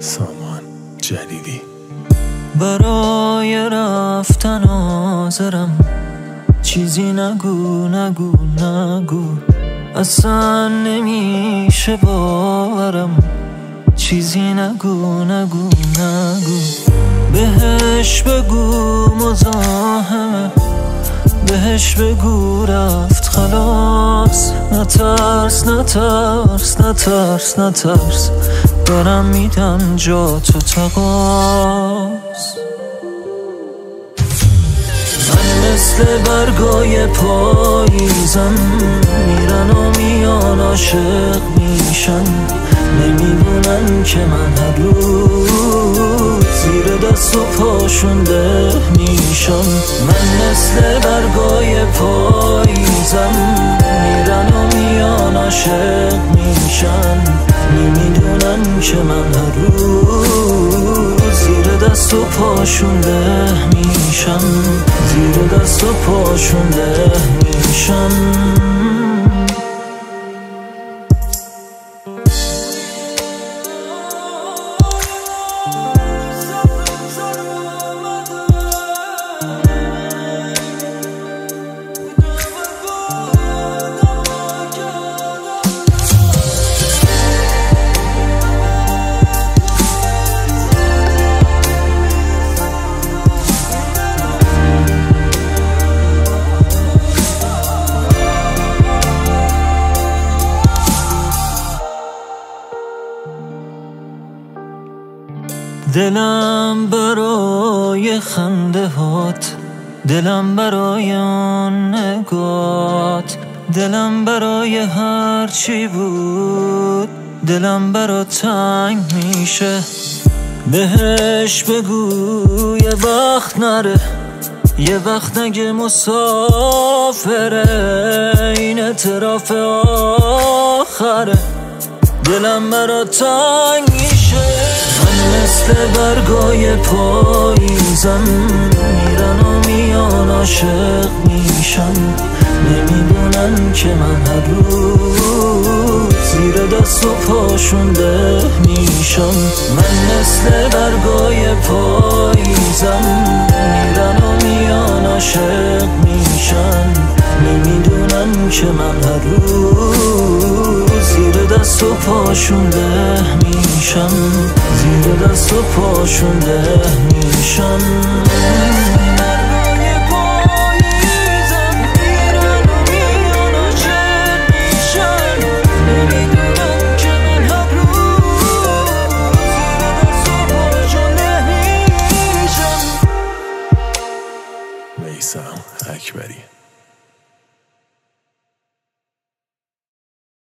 سامان جلیلی. برای رفتن حاضرم، چیزی نگو نگو نگو، اصلا نمیشه باورم، چیزی نگو نگو نگو. بهش بگو مزاحمه، بهش بگو رفت خلاص. نترس نترس نترس نترس، دارم میدم جا تو تقاص. من مثل برگای پاییزم، میرن و میان عاشق میشن، نمیدونن که من هر روز زیر دست و پاشون ده میشم. من مثل برگای پاییزم، میرن و میان عاشق میشن، نمیدونن که من هر روز زیر دست و پاشون ده میشم، زیر دست و پاشون ده میشم. دلم برای خنده هات، دلم برای آن نگات، دلم برای هر چی بود، دلم برا تنگ میشه. بهش بگو یه وقت نره، یه وقت نگه مسافره، این اعتراف آخره، دلم برا تنگ میشه. من مثل برگای پاییزم، میرن و میان عاشق میشن، نمیدونن که من هر روز زیر دست و پاشون ده میشم. من مثل برگای پاییزم، میرن و میان عاشق میشن، نمیدونن که من هر روز زیر دست و پاشون ده میشم، زیر دست و پاشون ده میشم. میثم اکبری.